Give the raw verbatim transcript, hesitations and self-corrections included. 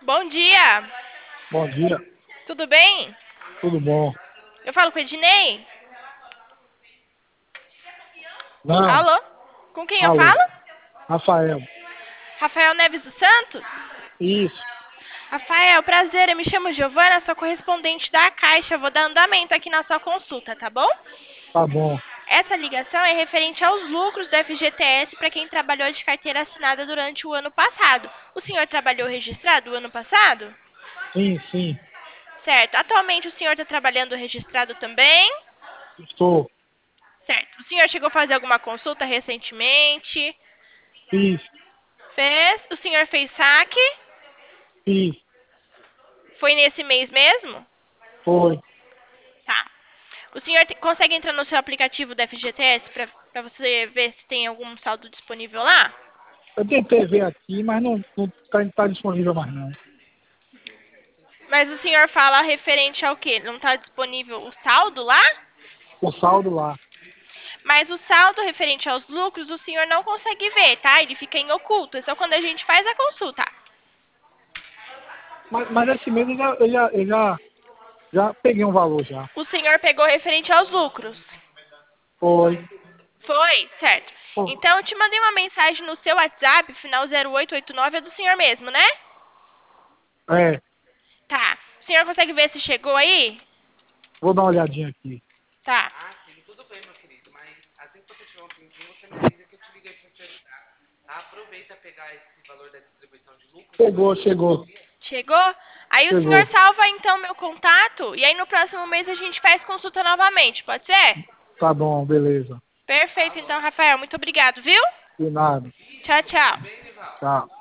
Bom dia. Bom dia, Tudo bem? tudo bom? Eu falo com o Ednei? Não, Alô? Com quem eu alô, falo? Rafael. Rafael Neves dos Santos? Isso, Rafael, prazer. Eu me chamo Giovana, sou correspondente da Caixa. Vou dar andamento aqui na sua consulta, tá bom? tá bom. Essa ligação é referente aos lucros do F G T S para quem trabalhou de carteira assinada durante o ano passado. O senhor trabalhou registrado o ano passado? Sim, sim, Certo. Atualmente o senhor está trabalhando registrado também? estou. Certo. O senhor chegou a fazer alguma consulta recentemente? Fiz, Fez? O senhor fez saque? fiz, Foi nesse mês mesmo? foi. Tá. O senhor te- consegue entrar no seu aplicativo da F G T S para você ver se tem algum saldo disponível lá? Eu tentei ver aqui, mas não, não tá, tá disponível mais não. Mas o senhor fala referente ao quê? Não está disponível o saldo lá? O saldo lá. Mas o saldo referente aos lucros o senhor não consegue ver, tá? Ele fica em oculto. É só quando a gente faz a consulta. Mas, mas esse mês eu já, eu já, eu já, já peguei um valor já. O senhor pegou referente aos lucros. Foi. Foi? Certo. Foi. Então eu te mandei uma mensagem no seu WhatsApp, final zero oito oito nove, é do senhor mesmo, né? É, Tá. O senhor consegue ver se chegou aí? vou dar uma olhadinha aqui. Tá. Chegou, chegou, Chegou? Aí o senhor chegou. salva então meu contato e aí no próximo mês a gente faz consulta novamente, pode ser? Tá bom, beleza. Perfeito então, Rafael. Muito obrigado, viu? De nada. Tchau, tchau. Tchau.